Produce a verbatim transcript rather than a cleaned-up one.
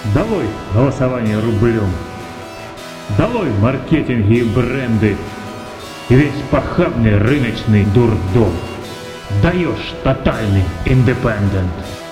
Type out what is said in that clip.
Долой голосование рублем. Долой маркетинги и бренды. И весь похабный рыночный дурдом. Даешь тотальный индепендент.